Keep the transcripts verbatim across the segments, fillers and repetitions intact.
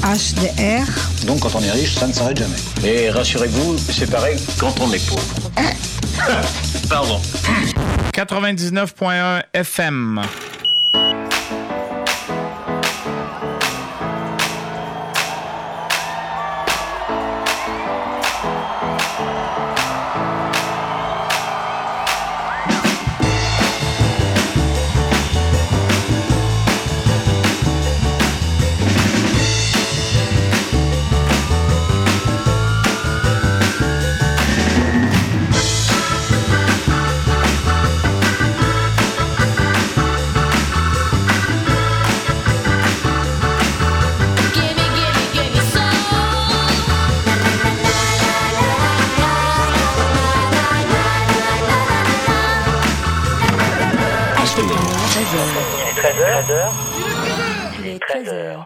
H D R. Donc quand on est riche, ça ne s'arrête jamais. Et rassurez-vous, c'est pareil quand on est pauvre. Pardon. quatre-vingt-dix-neuf point un F M. Il est treize heures.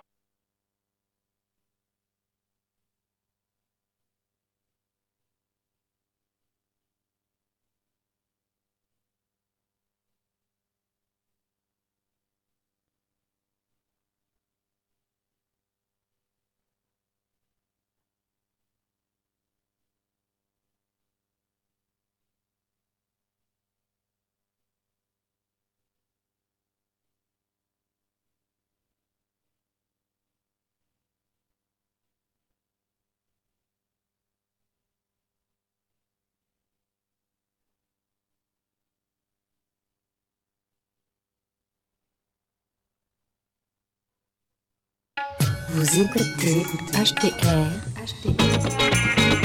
Vous écoutez H T R. H T R.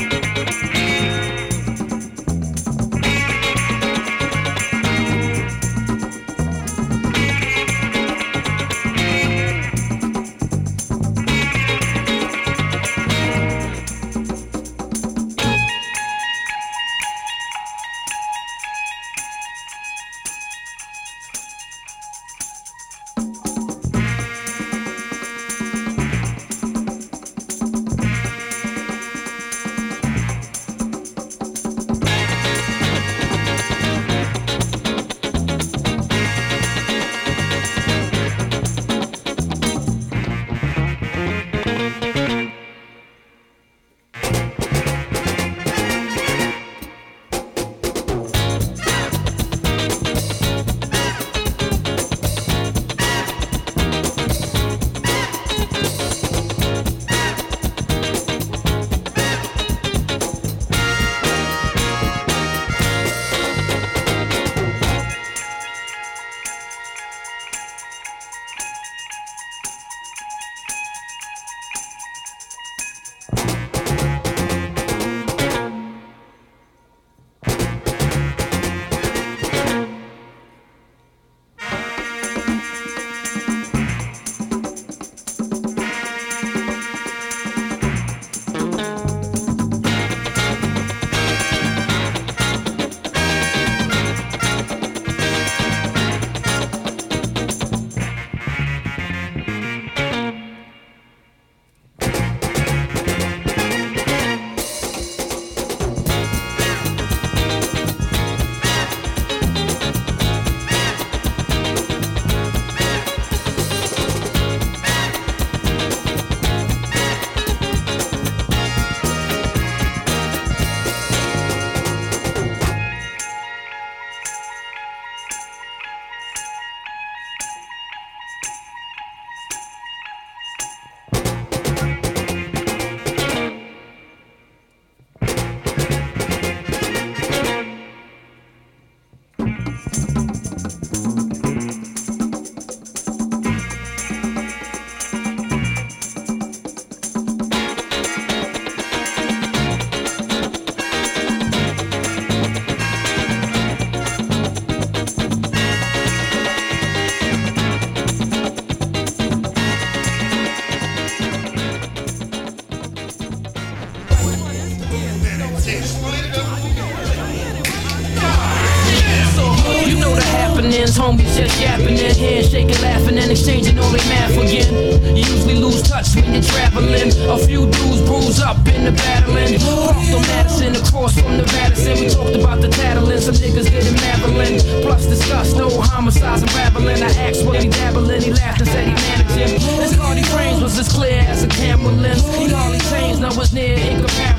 Homies just yapping their heads, shaking, laughing, and exchanging all their math again. You usually lose touch when you're traveling. A few dudes bruise up in the battling. Parked on Madison, across from the Madison. We talked about the tattling, some niggas did in Maryland. Plus discussed no homicides and rattling. I asked what he dabbling, he laughed and said he managing. His Cardi frames was as clear as a camera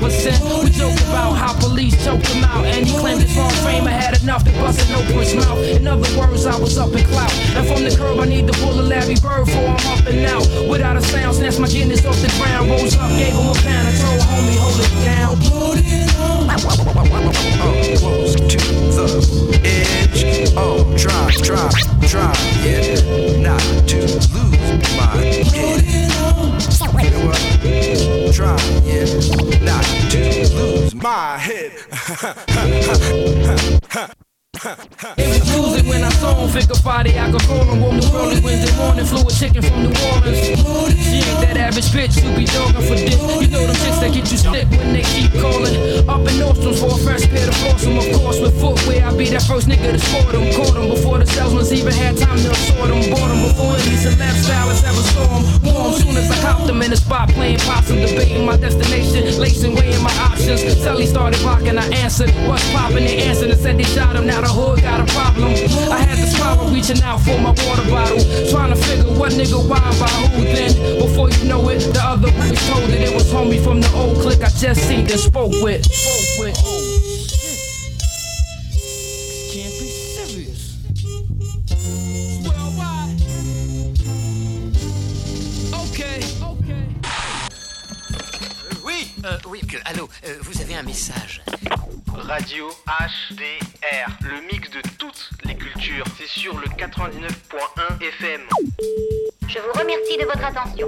percent. We joked about how police choked him out, and he claimed his wrong frame. I had enough to bust an open his mouth. In other words, I was up in clout. And from the curb, I need to pull a Larry Bird for I'm up and out. Without a sound, snatched my Guinness off the ground. Rose up, gave him a pound. I told homie, hold it down. Put it on. Oh, close to the edge. Oh, try, try, try, yeah. Not to lose my head. You know what? Try, yeah. Not to lose my head. It was Tuesday when I saw him, figure Friday I could call him. Woke the early Wednesday morning, flew a chicken from New Orleans. She ain't that average bitch, you be dogging for dick. You know them chicks that get you stick when they keep calling. Up in Nordstrom's for a fresh pair to force them. Of course with footwear, I be that first nigga to sport them. Caught them before the salesmen even had time to assort them. Bought them before any celeb stylists ever saw them. Warm soon as I copped them in the spot playing possum, debating my destination, lacing, weighing my options. Sally started rocking, I answered, what's poppin'? They answered and said they shot him. Now the hood got a problem. I had to swallow, reaching out for my water bottle, trying to figure what nigga why by who. Then before you know it, the other was told that it was homie from the old clique I just seen and spoke with. Spoke with. Can't be serious. Worldwide. Okay, okay. Oui, euh, oui, que, allô, euh, vous avez un message. Radio H D R, le mix de toutes les cultures, c'est sur le quatre-vingt-dix-neuf point un F M. Je vous remercie de votre attention.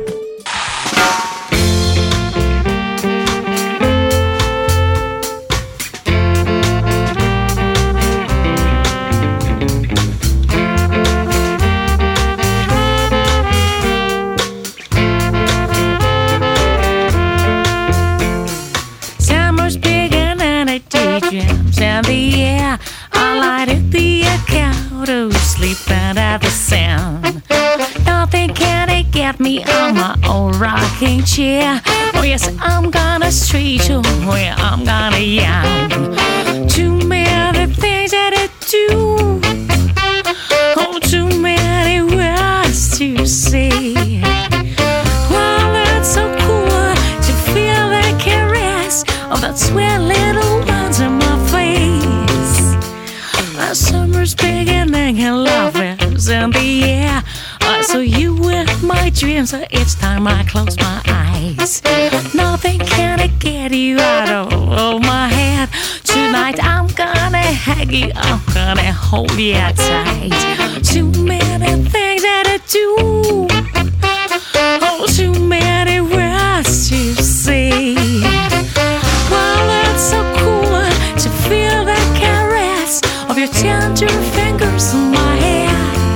And the air, I lighted the account to sleep under the sound. Nothing can get me on my old rocking chair. Oh yes, I'm gonna street you where I'm gonna yam. Too many things that I do. Oh, too many words to say. Well, it's so cool to feel the caress of that sweet little ones in my face. The summer's beginning and love is in the air. I saw you in my dreams, so each time I close my eyes. Nothing can get you out of my head. Tonight I'm gonna hug you, I'm gonna hold you tight. Too many things that I do. Oh, too many words to say. Well, it's so cool to feel the caress of your tender fingers in my hair.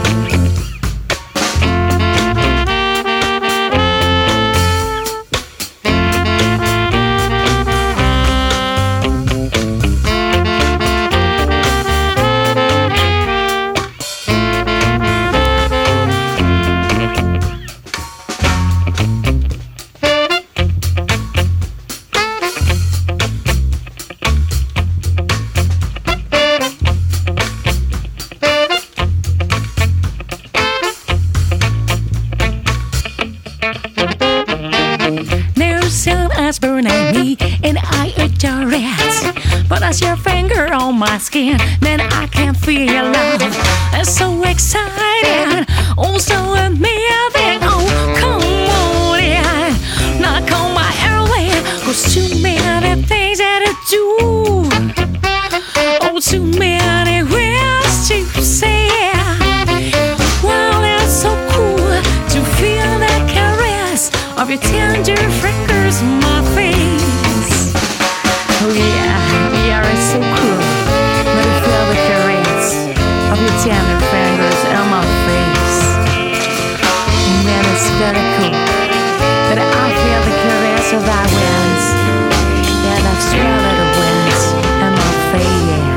Burning me and I adore it. But as your finger on my skin, then I can feel your love. It's so exciting, oh so amazing. Oh come on in, knock on my airway. Cause too many things that I do. Oh too many words to say. Well it's so cool to feel the caress of your tender fingers in my face. Oh yeah, yeah, it's so cool. But I feel the caress of your tender fingers in my face. Man, it's very cool. But I feel the caress of thy winds. Yeah, that's true, little winds in my face.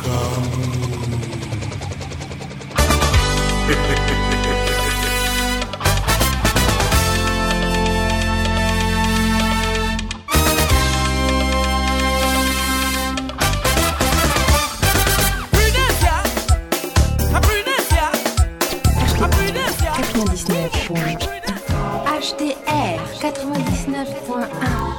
H T R quatre-vingt-dix-neuf point un.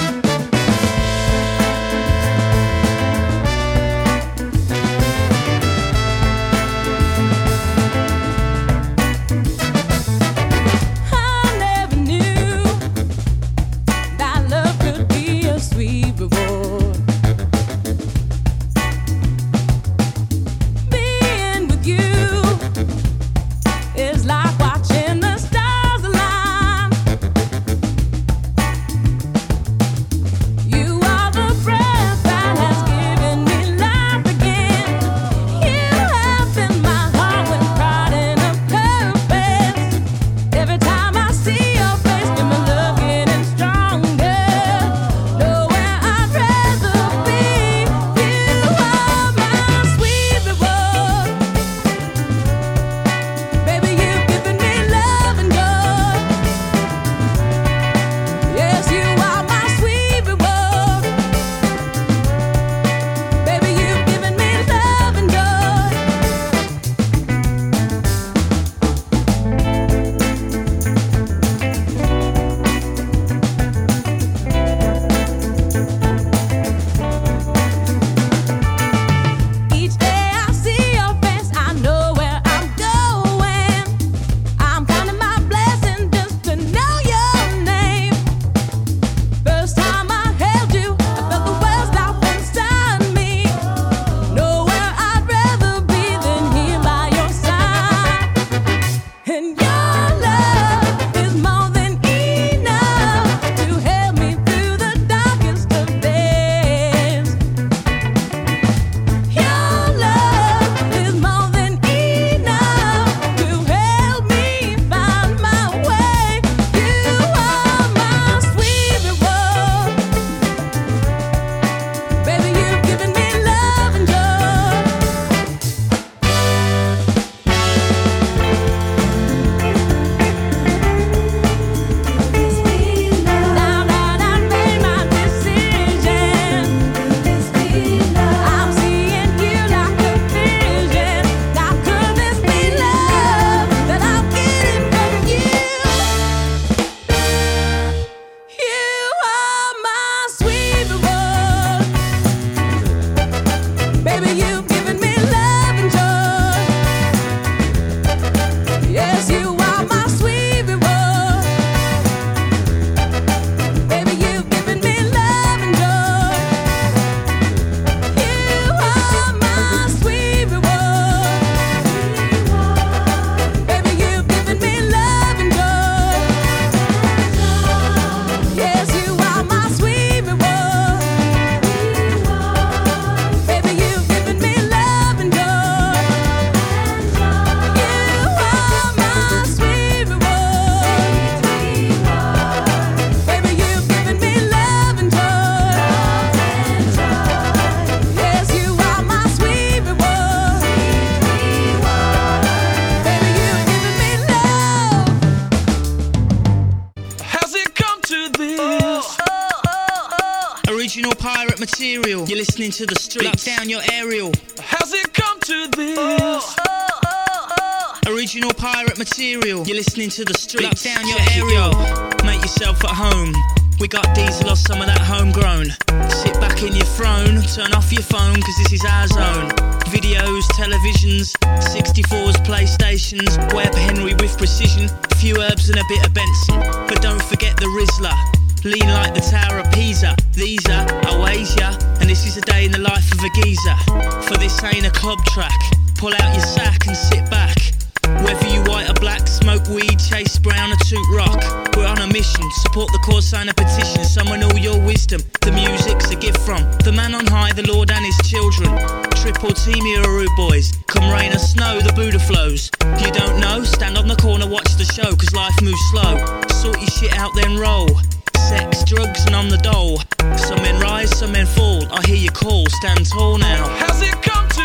Material. You're listening to the streets. Lock down your aerial. How's it come to this? Oh, oh, oh, oh. Original pirate material. You're listening to the streets. Lock down your aerial. Make yourself at home. We got Diesel or some of that homegrown. Sit back in your throne. Turn off your phone, cause this is our zone. Videos, televisions, sixty-fours, PlayStations. Webb Henry with precision. A few herbs and a bit of Benson. But don't forget the Rizzler. Lean like the Tower of Pisa. These are Oasia, and this is a day in the life of a geezer. For this ain't a club track. Pull out your sack and sit back. Whether you white or black, smoke weed, chase brown or toot rock. We're on a mission, support the cause, sign a petition. Summon all your wisdom, the music's a gift from the man on high, the Lord and his children. Triple team here, rude boys. Come rain or snow, the Buddha flows. You don't know? Stand on the corner, watch the show, cause life moves slow. Sort your shit out, then roll. Sex, drugs, and on the dole. Some men rise, some men fall. I hear you call, stand tall now. How's it come to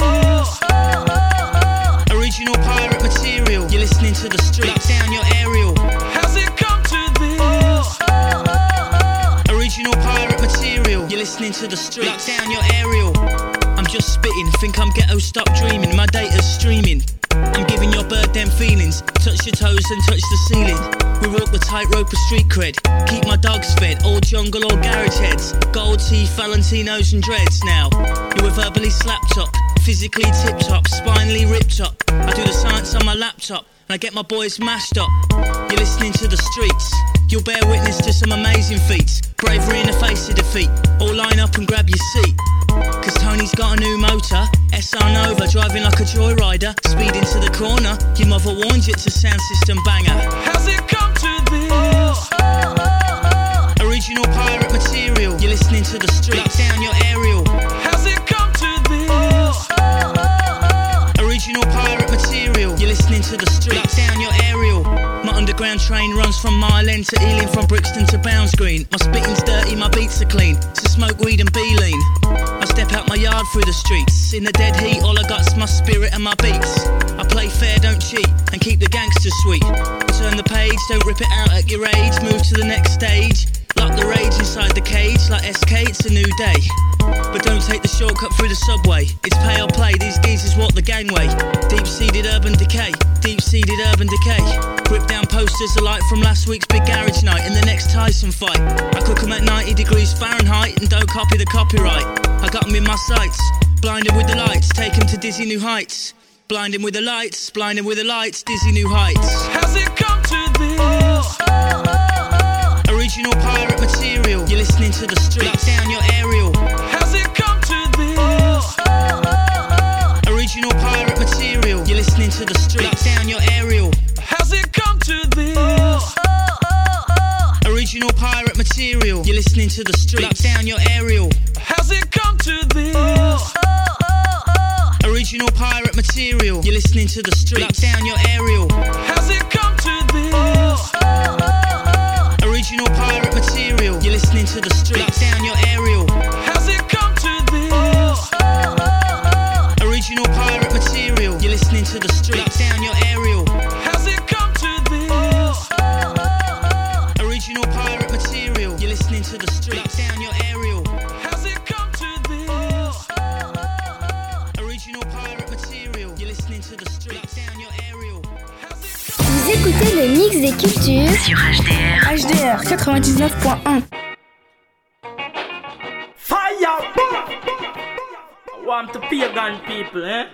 this? Original pirate material. You're listening to the street. Lock down your aerial. How's it come to this? Original pirate material. You're listening to the street. Lock down your aerial. I'm just spitting. Think I'm ghetto, stop dreaming. My data's streaming. I'm giving your bird them feelings. Touch your toes and touch the ceiling. We walk the tightrope of street cred. Keep my dogs fed, all jungle or garage heads. Gold teeth, Valentinos and dreads now. You were verbally slapped up, physically tip top, spinally ripped up. I do the science on my laptop, and I get my boys mashed up. You're listening to the streets. You'll bear witness to some amazing feats. Bravery in the face of defeat. All line up and grab your seat. Cause Tony's got a new motor, S R Nova, driving like a joyrider. Speed into the corner, your mother warned you it's a sound system banger. How's it come to this? Original pirate material. You're listening to the street. Lock down your aerial. How's it come to this? Original pirate material. You're listening to the street. Lock down your aerial. My underground train runs from Mile End to Ealing, from Brixton to Bounds Green. My spitting's dirty, my beats are clean. So smoke weed and be lean. I step out my yard through the streets. In the dead heat, all I got's my spirit and my beats. I play fair, don't cheat, and keep the gangsters sweet. Turn the page, don't rip it out at your age. Move to the next stage. Lock the rage inside the cage. Like S K, it's a new day. But don't take the shortcut through the subway. It's pay or play, these geezers walk the gangway. Deep-seated urban decay. Deep-seated urban decay. Rip down posters alike from last week's big garage night and the next Tyson fight. I cook them at ninety degrees Fahrenheit and don't copy the copyright. I got them in my sights. Blind them with the lights, take them to dizzy new heights. Blind them with the lights, blind them with the lights, dizzy new heights. How's it come to this? Original pirate material. You're listening to the street. Lock down your aerial. How's it come to this? Original pirate material. You're listening to the street. Lock down your aerial. How's it come to this? Original pirate material. You're listening to the street. Lock down your aerial. How's it come to this? Original pirate material. You're listening to the street. Lock down your aerial. How's it come to this? Original pirate material. You're listening to the street. Lock down your aerial. How's it come to this? Original pirate material. You're listening to the street. Lock down your aerial. How's it come to this? Original pirate material. You're listening to the street. Lock down your aerial. How's it come to this? Original pirate material. You're listening to the street. Lock down your aerial. Vous écoutez le mix des cultures sur H D R. H D R quatre-vingt-dix-neuf point un. Fire! I want the pagan people, eh?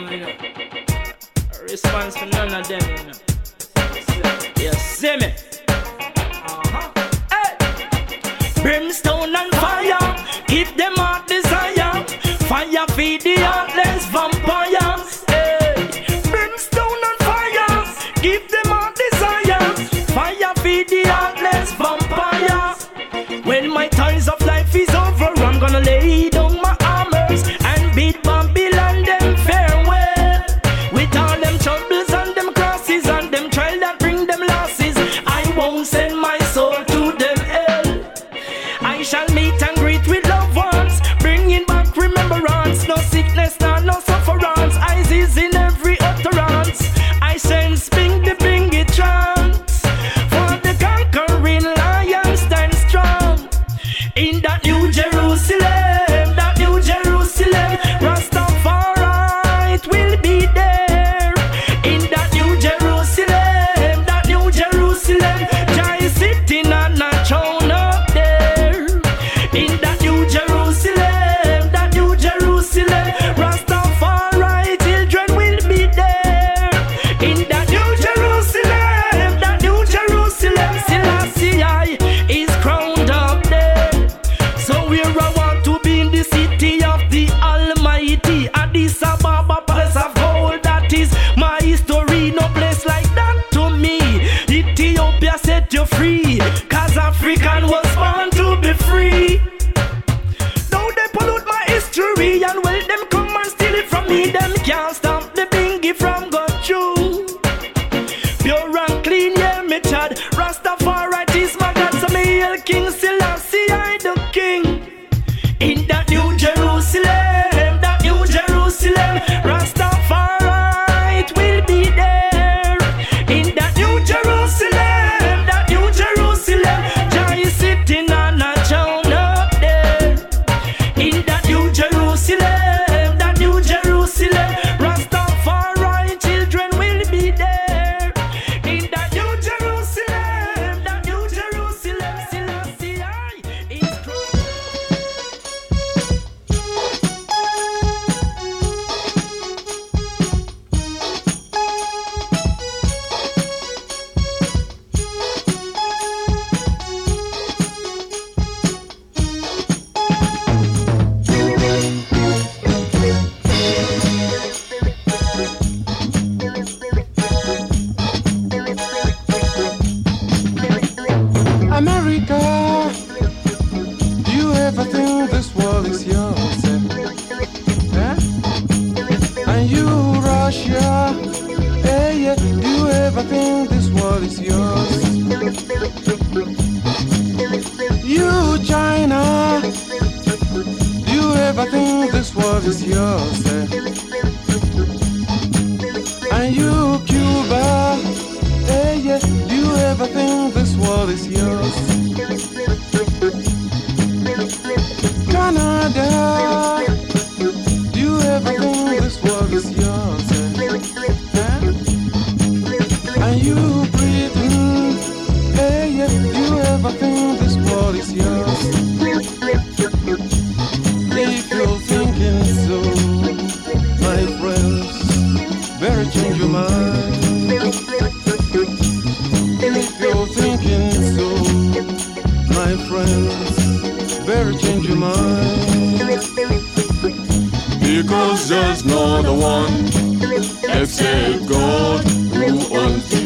Response for none of them, you know. You see me? Uh-huh. Hey! Brimstone and fire, give them heart desire. Fire feed the heartless vampires. Hey! Brimstone and fire, give them heart desire. Fire feed the heartless vampires. When my times of life is over, I'm gonna lay down my armors and bid Babylon them farewell. With all them troubles and them crosses and them trials that bring them losses, I won't send my soul to them hell. I shall meet and greet with loved ones, bringing back remembrance. No sickness, nor no sufferance. Eyes is in every utterance. I sense bing the bingy trance. For the conquering lion stand strong in that New Jerusalem, that New Jerusalem. Rastafari will be there in that New Jerusalem, that New Jerusalem. Jai sitting on a throne up there this world is yours. Eh? And you, Cuba, hey, yeah, do you ever think this world is yours? Canada, do you ever think this world is yours? Eh? Eh? And you, Britain, hey, yeah, do you ever think this world is yours? If you're thinking so, my friends, better change your mind. If you're thinking so, my friends, better change your mind. Because there's no other one except God who owns you.